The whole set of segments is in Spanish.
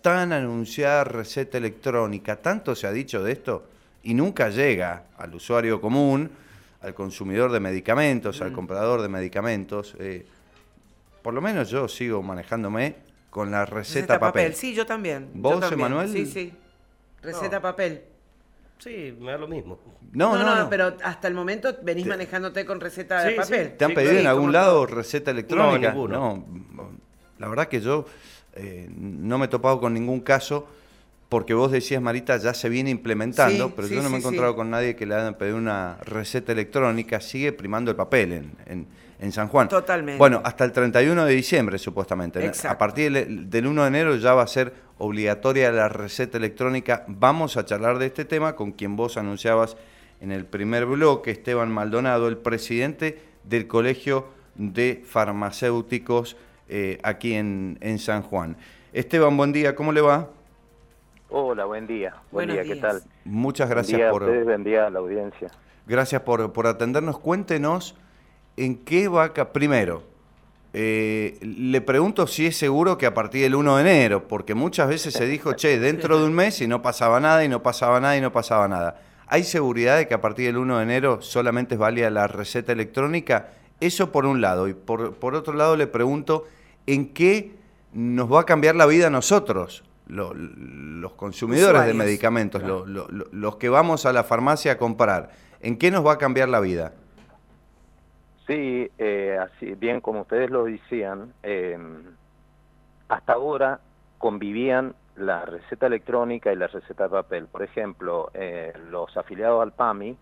tan anunciada receta electrónica, tanto se ha dicho de esto y nunca llega al usuario común, al consumidor de medicamentos, al comprador de medicamentos. Por lo menos yo sigo manejándome con la receta papel. Sí, yo también. ¿Vos, yo también. Emanuel? Sí. Receta papel. Sí, me da lo mismo. No, pero hasta el momento venís manejándote con receta de papel. ¿Te han pedido en algún lado receta electrónica? No, ninguno. No, la verdad que yo no me he topado con ningún caso, porque vos decías, Marita, ya se viene implementando, pero yo no me he encontrado con nadie que le hayan pedido una receta electrónica. Sigue primando el papel en San Juan. Totalmente. Bueno, hasta el 31 de diciembre, supuestamente. Exacto. A partir del 1 de enero ya va a ser obligatoria la receta electrónica. Vamos a charlar de este tema con quien vos anunciabas en el primer bloque, Esteban Maldonado, el presidente del Colegio de Farmacéuticos aquí en San Juan. Esteban, buen día, ¿cómo le va? Hola, buen día. Buen día, ¿qué tal? Muchas gracias buen día a ustedes, buen día a la audiencia. Gracias por atendernos. Cuéntenos en qué va primero. Le pregunto si es seguro que a partir del 1 de enero, porque muchas veces se dijo, dentro de un mes y no pasaba nada, y no pasaba nada, y no pasaba nada. ¿Hay seguridad de que a partir del 1 de enero solamente es válida la receta electrónica? Eso por un lado. Y por otro lado le pregunto, ¿en qué nos va a cambiar la vida a nosotros, los consumidores de medicamentos, los que vamos a la farmacia a comprar? ¿En qué nos va a cambiar la vida? Sí, así bien como ustedes lo decían, hasta ahora convivían la receta electrónica y la receta de papel. Por ejemplo, los afiliados al PAMI,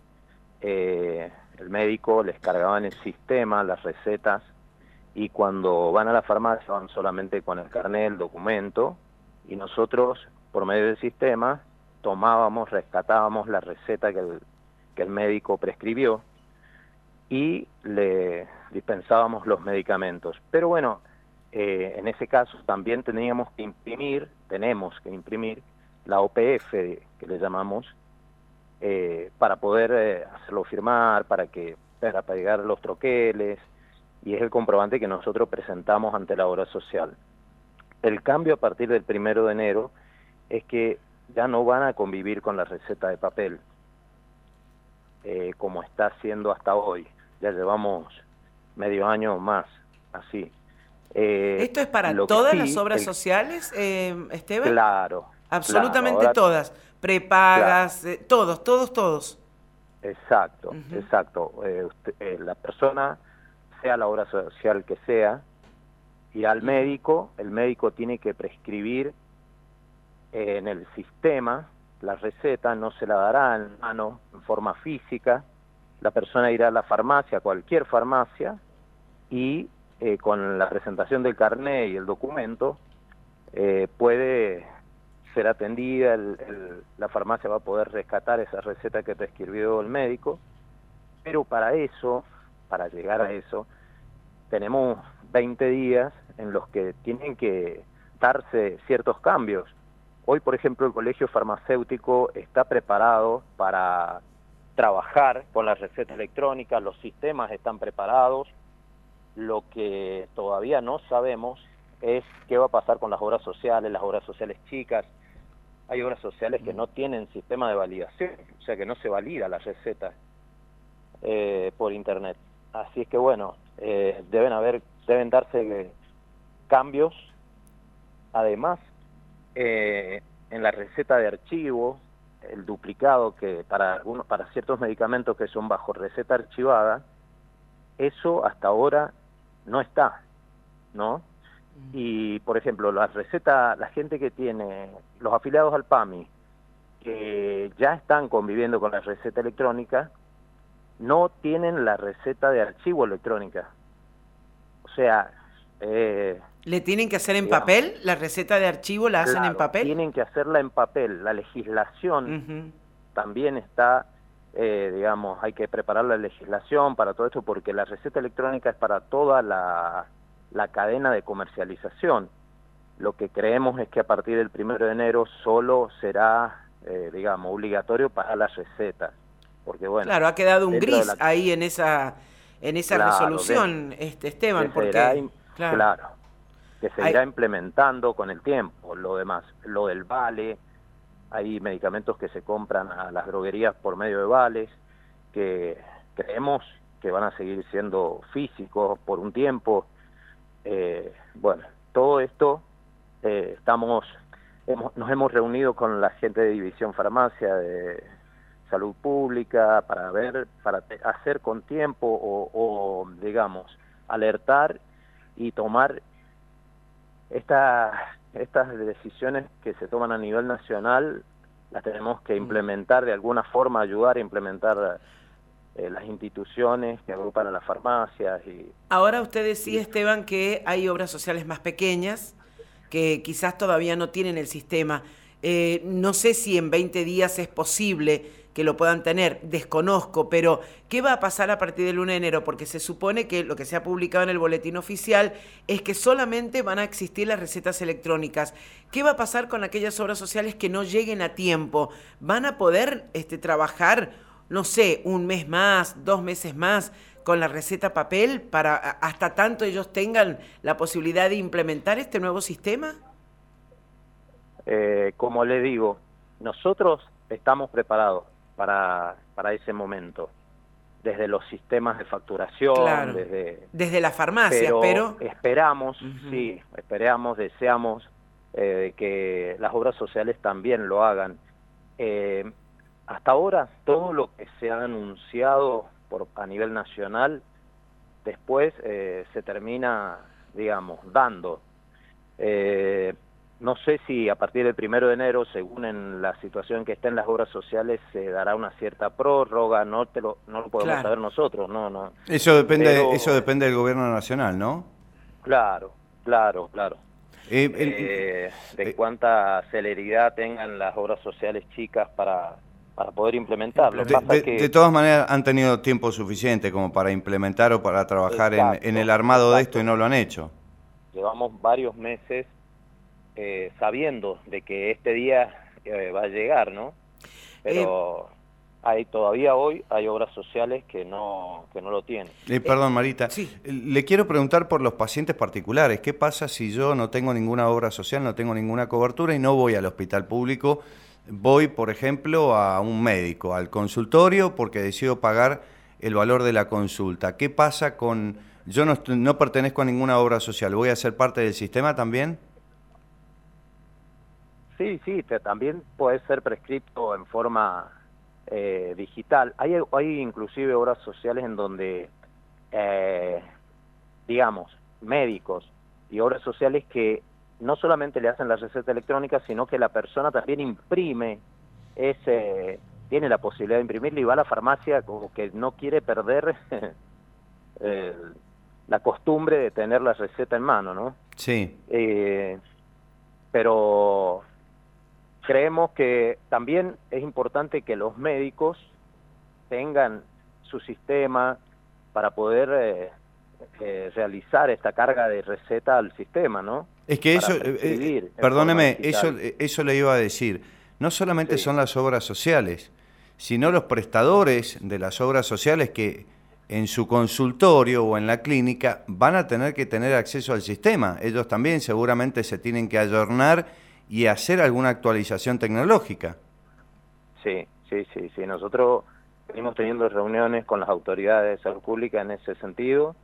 el médico les cargaba en el sistema las recetas y cuando van a la farmacia van solamente con el carnet, el documento, y nosotros, por medio del sistema, tomábamos, rescatábamos la receta que el médico prescribió y le dispensábamos los medicamentos. Pero bueno, en ese caso también tenemos que imprimir la OPF, que le llamamos, para poder hacerlo firmar, para pagar los troqueles, y es el comprobante que nosotros presentamos ante la obra social. El cambio a partir del 1 de enero es que ya no van a convivir con la receta de papel, como está haciendo hasta hoy. Ya llevamos medio año más, así. ¿Esto es para todas las obras sociales, Esteban? Claro. Absolutamente claro, ahora, todas. Prepagas, claro. Todos. Exacto, exacto. La persona, sea la obra social que sea, irá al médico, el médico tiene que prescribir en el sistema la receta, no se la dará en mano, en forma física. La persona irá a la farmacia, cualquier farmacia, y con la presentación del carnet y el documento puede ser atendida, la farmacia va a poder rescatar esa receta que prescribió el médico, pero para llegar a eso, tenemos 20 días en los que tienen que darse ciertos cambios. Hoy, por ejemplo, el colegio farmacéutico está preparado para trabajar con la receta electrónica, los sistemas están preparados. Lo que todavía no sabemos es qué va a pasar con las obras sociales chicas. Hay obras sociales que no tienen sistema de validación, o sea que no se valida la receta por internet. Así es que bueno, deben darse cambios. Además, en la receta de archivo, el duplicado que para ciertos medicamentos que son bajo receta archivada, eso hasta ahora no está, ¿no? Y por ejemplo, la gente que tiene los afiliados al PAMI, que ya están conviviendo con la receta electrónica, no tienen la receta de archivo electrónica. O sea, ¿le tienen que hacer en papel? ¿La receta de archivo la hacen en papel? Tienen que hacerla en papel. La legislación también está, hay que preparar la legislación para todo esto, porque la receta electrónica es para toda la cadena de comercialización. Lo que creemos es que a partir del 1 de enero solo será, obligatorio para las recetas. Porque bueno, claro, ha quedado un gris ahí en esa claro, resolución, Esteban, porque... claro. que se irá implementando con el tiempo. Lo demás, lo del vale, hay medicamentos que se compran a las droguerías por medio de vales, que creemos que van a seguir siendo físicos por un tiempo. Bueno, todo esto nos hemos reunido con la gente de División Farmacia de Salud Pública para hacer con tiempo o digamos, alertar y tomar estas decisiones que se toman a nivel nacional, las tenemos que implementar de alguna forma, ayudar a implementar las instituciones que agrupan a las farmacias. Ahora usted decía, Esteban, que hay obras sociales más pequeñas que quizás todavía no tienen el sistema. No sé si en 20 días es posible que lo puedan tener, desconozco, pero ¿qué va a pasar a partir del 1 de enero? Porque se supone que lo que se ha publicado en el boletín oficial es que solamente van a existir las recetas electrónicas. ¿Qué va a pasar con aquellas obras sociales que no lleguen a tiempo? ¿Van a poder trabajar, no sé, un mes más, 2 meses más con la receta papel para hasta tanto ellos tengan la posibilidad de implementar este nuevo sistema? Como le digo, nosotros estamos preparados para ese momento, desde los sistemas de facturación, claro, desde la farmacia, pero esperamos, sí, deseamos que las obras sociales también lo hagan. Hasta ahora, todo lo que se ha anunciado a nivel nacional, después se termina, digamos, dando. No sé si a partir del 1 de enero, según en la situación que estén las obras sociales, se dará una cierta prórroga, no lo podemos saber nosotros, no. Eso depende del gobierno nacional, ¿no? Claro. De cuánta celeridad tengan las obras sociales chicas para poder implementarlo. De todas maneras, han tenido tiempo suficiente como para implementar o para trabajar en el armado de esto y no lo han hecho. Llevamos varios meses sabiendo de que este día va a llegar, ¿no? Pero todavía hoy hay obras sociales que no lo tienen. Perdón, Marita, sí. Le quiero preguntar por los pacientes particulares. ¿Qué pasa si yo no tengo ninguna obra social, no tengo ninguna cobertura y no voy al hospital público? Voy, por ejemplo, a un médico, al consultorio, porque decido pagar el valor de la consulta. ¿Qué pasa con... Yo no pertenezco a ninguna obra social, ¿voy a ser parte del sistema también? Sí, también puede ser prescripto en forma digital. Hay inclusive obras sociales en donde, digamos, médicos y obras sociales que no solamente le hacen la receta electrónica, sino que la persona también imprime tiene la posibilidad de imprimirla y va a la farmacia como que no quiere perder la costumbre de tener la receta en mano, ¿no? Sí. Pero creemos que también es importante que los médicos tengan su sistema para poder realizar esta carga de receta al sistema, ¿no? Es que eso, perdóneme, eso le iba a decir. No solamente son las obras sociales, sino los prestadores de las obras sociales que en su consultorio o en la clínica van a tener que tener acceso al sistema. Ellos también seguramente se tienen que ayornar y hacer alguna actualización tecnológica. Sí. Nosotros venimos teniendo reuniones con las autoridades de salud pública en ese sentido,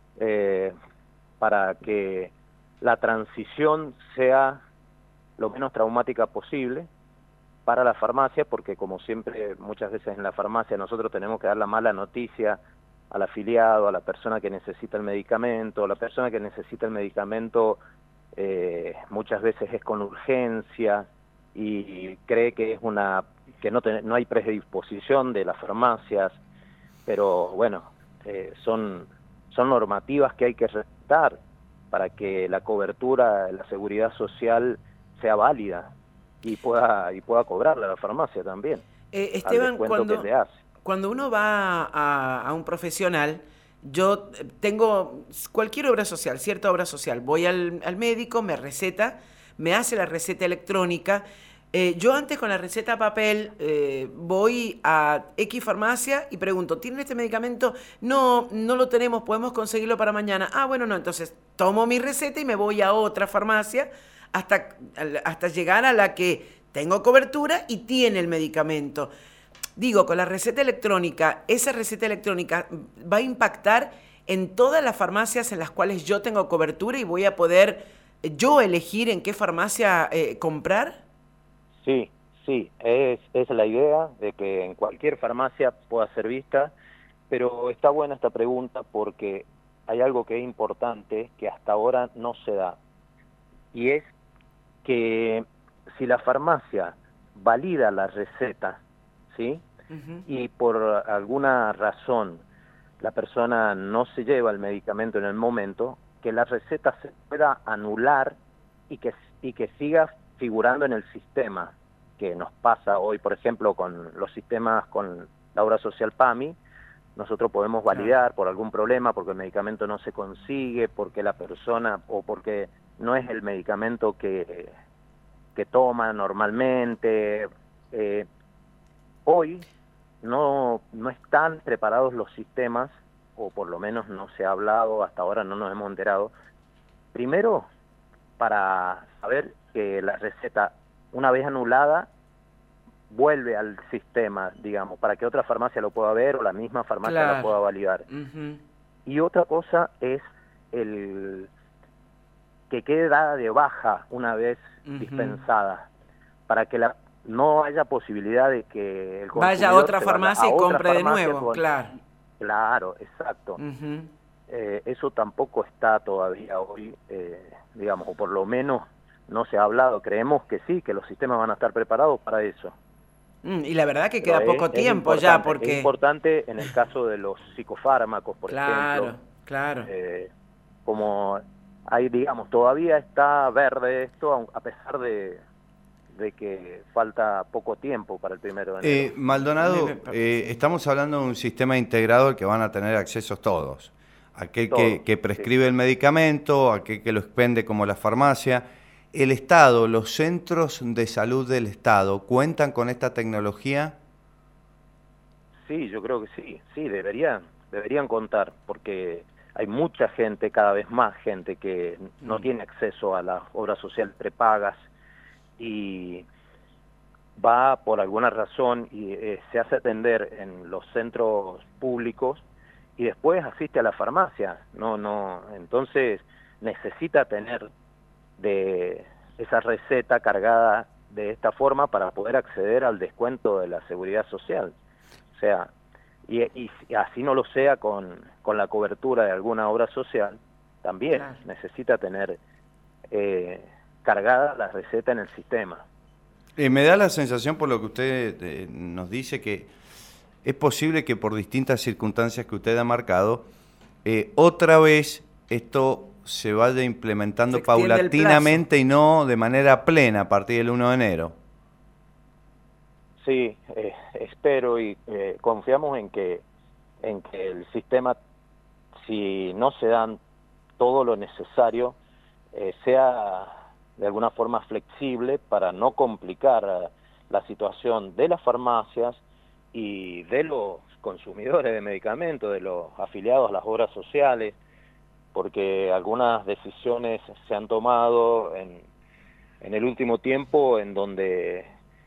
para que la transición sea lo menos traumática posible para la farmacia, porque como siempre, muchas veces en la farmacia nosotros tenemos que dar la mala noticia al afiliado, a la persona que necesita el medicamento. La persona que necesita el medicamento muchas veces es con urgencia y cree que no hay predisposición de las farmacias, pero bueno, son normativas que hay que respetar para que la cobertura, la seguridad social sea válida y pueda cobrarla a la farmacia también. Esteban, cuando uno va a un profesional, yo tengo cualquier obra social, cierta obra social, voy al médico, me receta, me hace la receta electrónica, Yo antes con la receta a papel voy a X farmacia y pregunto, ¿tienen este medicamento? No, no lo tenemos, podemos conseguirlo para mañana. Ah, bueno, no, entonces tomo mi receta y me voy a otra farmacia hasta llegar a la que tengo cobertura y tiene el medicamento. Digo, con la receta electrónica, ¿esa receta electrónica va a impactar en todas las farmacias en las cuales yo tengo cobertura y voy a poder yo elegir en qué farmacia comprar? Sí, sí, es la idea de que en cualquier farmacia pueda ser vista, pero está buena esta pregunta porque hay algo que es importante que hasta ahora no se da, y es que si la farmacia valida la receta, ¿sí? Y por alguna razón la persona no se lleva el medicamento en el momento, que la receta se pueda anular y que siga figurando en el sistema, que nos pasa hoy, por ejemplo, con los sistemas con la obra social PAMI. Nosotros podemos validar por algún problema, porque el medicamento no se consigue, porque la persona, o porque no es el medicamento que toma normalmente. Hoy no están preparados los sistemas, o por lo menos no se ha hablado, hasta ahora no nos hemos enterado, primero para saber que la receta, una vez anulada, vuelve al sistema, digamos, para que otra farmacia lo pueda ver o la misma farmacia lo pueda validar. Y otra cosa es el que quede dada de baja una vez dispensada, para que no haya posibilidad de que el consumidor vaya a otra farmacia y compre de nuevo, Claro, exacto. Eso tampoco está todavía hoy, digamos, o por lo menos no se ha hablado. Creemos que sí, que los sistemas van a estar preparados para eso. Y la verdad que queda poco tiempo ya, porque... Es importante en el caso de los psicofármacos, por ejemplo. Claro. Como hay, digamos, todavía está verde esto, a pesar de que falta poco tiempo para el 1 de enero. Maldonado, estamos hablando de un sistema integrado al que van a tener accesos todos. Aquel que prescribe el medicamento, aquel que lo expende como la farmacia. ¿El Estado, los centros de salud del Estado, cuentan con esta tecnología? Sí, yo creo que sí, deberían contar, porque hay mucha gente, cada vez más gente, que no tiene acceso a las obras sociales prepagas, y va por alguna razón y se hace atender en los centros públicos y después asiste a la farmacia. Entonces necesita tener de esa receta cargada de esta forma para poder acceder al descuento de la seguridad social. O sea, y así no lo sea con la cobertura de alguna obra social, también necesita tener cargada la receta en el sistema. Me da la sensación, por lo que usted nos dice, que es posible que por distintas circunstancias que usted ha marcado, otra vez esto se vaya implementando paulatinamente y no de manera plena a partir del 1 de enero. Sí, espero y confiamos en que el sistema, si no se dan todo lo necesario, sea de alguna forma flexible para no complicar la situación de las farmacias y de los consumidores de medicamentos, de los afiliados a las obras sociales, porque algunas decisiones se han tomado en el último tiempo en donde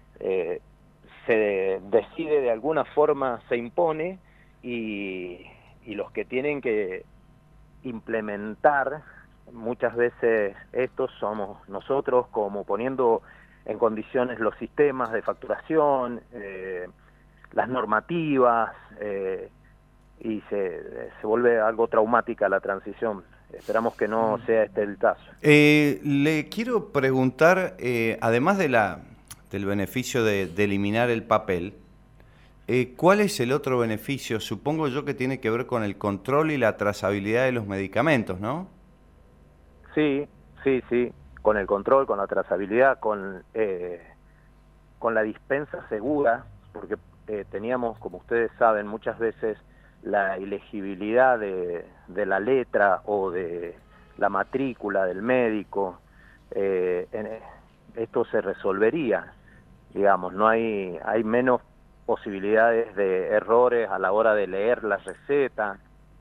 se decide de alguna forma, se impone, y los que tienen que implementar muchas veces estos somos nosotros, como poniendo en condiciones los sistemas de facturación, las normativas, y se vuelve algo traumática la transición. Esperamos que no sea este el caso. Le quiero preguntar, además del beneficio de eliminar el papel, ¿cuál es el otro beneficio? Supongo yo que tiene que ver con el control y la trazabilidad de los medicamentos, ¿no? Sí, con el control, con la trazabilidad, con la dispensa segura, porque teníamos, como ustedes saben, muchas veces la ilegibilidad de la letra o de la matrícula del médico. Esto se resolvería digamos, hay menos posibilidades de errores a la hora de leer la receta,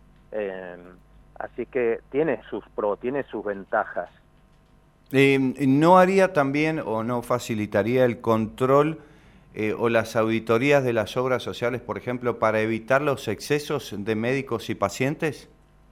así que tiene sus pros, tiene sus ventajas. ¿No haría también o no facilitaría el control o las auditorías de las obras sociales, por ejemplo, para evitar los excesos de médicos y pacientes?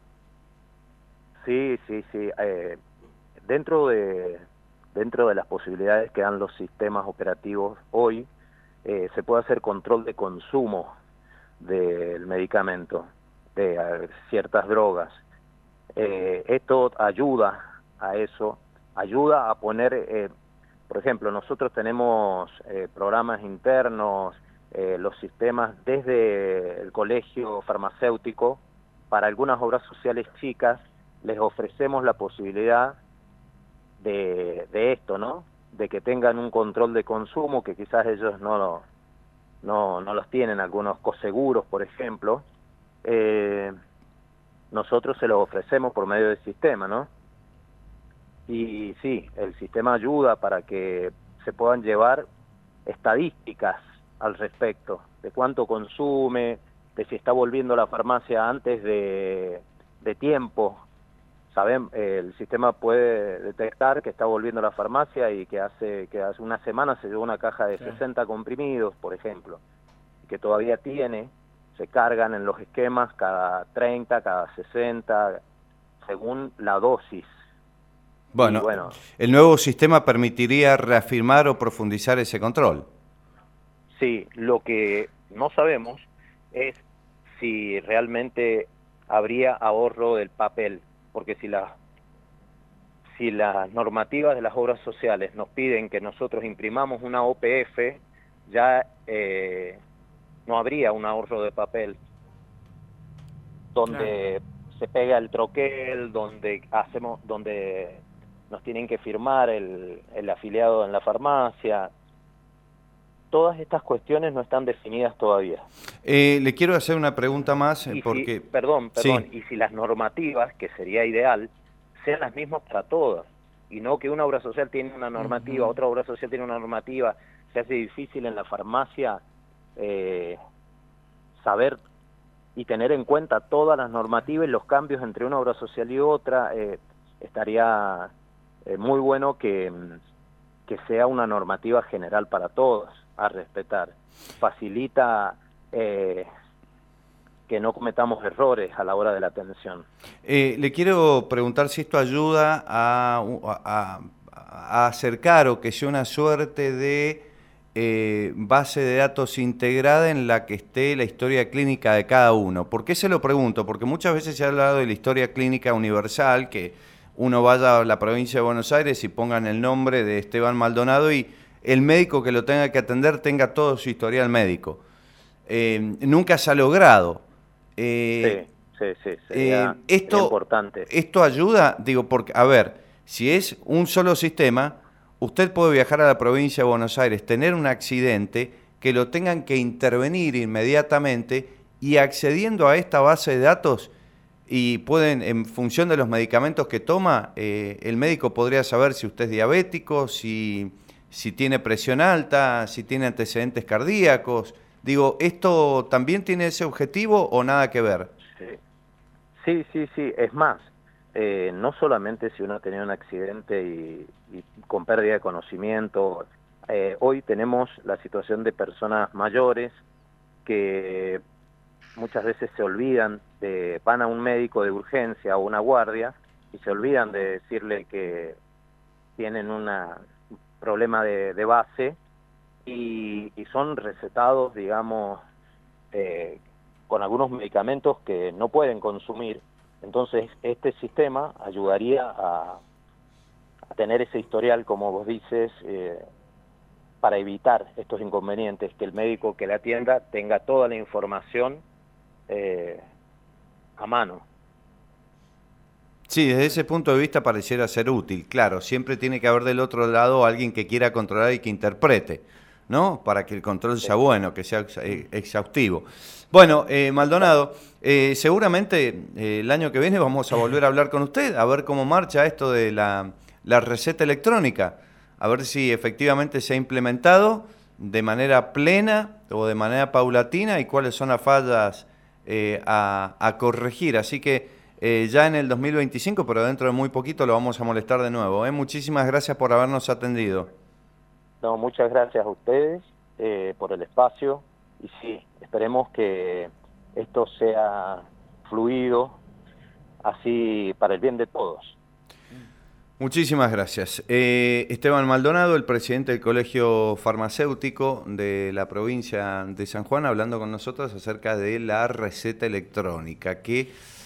Sí. Dentro de las posibilidades que dan los sistemas operativos hoy, se puede hacer control de consumo del medicamento, de ciertas drogas. Esto ayuda a eso, ayuda a poner, por ejemplo, nosotros tenemos programas internos, los sistemas desde el colegio farmacéutico, para algunas obras sociales chicas, les ofrecemos la posibilidad de esto, ¿no? De que tengan un control de consumo que quizás ellos no los tienen, algunos coseguros, por ejemplo. Nosotros se los ofrecemos por medio del sistema, ¿no? Y sí, el sistema ayuda para que se puedan llevar estadísticas al respecto, de cuánto consume, de si está volviendo a la farmacia antes de tiempo. El sistema puede detectar que está volviendo a la farmacia y que hace una semana se llevó una caja de 60 comprimidos, por ejemplo, que todavía se cargan en los esquemas cada 30, cada 60, según la dosis. Bueno, el nuevo sistema permitiría reafirmar o profundizar ese control. Sí, lo que no sabemos es si realmente habría ahorro del papel, porque si las normativas de las obras sociales nos piden que nosotros imprimamos una OPF, ya no habría un ahorro de papel, donde se pega el troquel, donde nos tienen que firmar el afiliado en la farmacia. Todas estas cuestiones no están definidas todavía. Le quiero hacer una pregunta más, porque... Perdón, sí. Y si las normativas, que sería ideal, sean las mismas para todas, y no que una obra social tiene una normativa, otra obra social tiene una normativa, se hace difícil en la farmacia saber y tener en cuenta todas las normativas y los cambios entre una obra social y otra. Estaría muy bueno que sea una normativa general para todos, a respetar. Facilita que no cometamos errores a la hora de la atención. Le quiero preguntar si esto ayuda a acercar o que sea una suerte de base de datos integrada en la que esté la historia clínica de cada uno. ¿Por qué se lo pregunto? Porque muchas veces se ha hablado de la historia clínica universal, que uno vaya a la provincia de Buenos Aires y pongan el nombre de Esteban Maldonado y el médico que lo tenga que atender tenga todo su historial médico. Nunca se ha logrado. Sí, sería importante. ¿Esto ayuda? Digo, porque, a ver, si es un solo sistema, usted puede viajar a la provincia de Buenos Aires, tener un accidente, que lo tengan que intervenir inmediatamente y accediendo a esta base de datos y pueden, en función de los medicamentos que toma, el médico podría saber si usted es diabético, si tiene presión alta, si tiene antecedentes cardíacos. Digo, ¿esto también tiene ese objetivo o nada que ver? Sí. Es más, no solamente si uno ha tenido un accidente y con pérdida de conocimiento. Hoy tenemos la situación de personas mayores que muchas veces se olvidan, van a un médico de urgencia o una guardia y se olvidan de decirle que tienen un problema de base y son recetados, digamos, con algunos medicamentos que no pueden consumir. Entonces, este sistema ayudaría a tener ese historial, como vos dices, para evitar estos inconvenientes, que el médico que le atienda tenga toda la información a mano. Sí, desde ese punto de vista pareciera ser útil. Claro, siempre tiene que haber del otro lado alguien que quiera controlar y que interprete, ¿no? Para que el control sea bueno, que sea exhaustivo. Bueno, Maldonado, seguramente el año que viene vamos a volver a hablar con usted, a ver cómo marcha esto de la receta electrónica, a ver si efectivamente se ha implementado de manera plena o de manera paulatina y cuáles son las fallas a corregir. Así que ya en el 2025, pero dentro de muy poquito, lo vamos a molestar de nuevo. Muchísimas gracias por habernos atendido. No, muchas gracias a ustedes por el espacio y sí, esperemos que esto sea fluido, así para el bien de todos. Muchísimas gracias. Esteban Maldonado, el presidente del Colegio Farmacéutico de la provincia de San Juan, hablando con nosotros acerca de la receta electrónica, que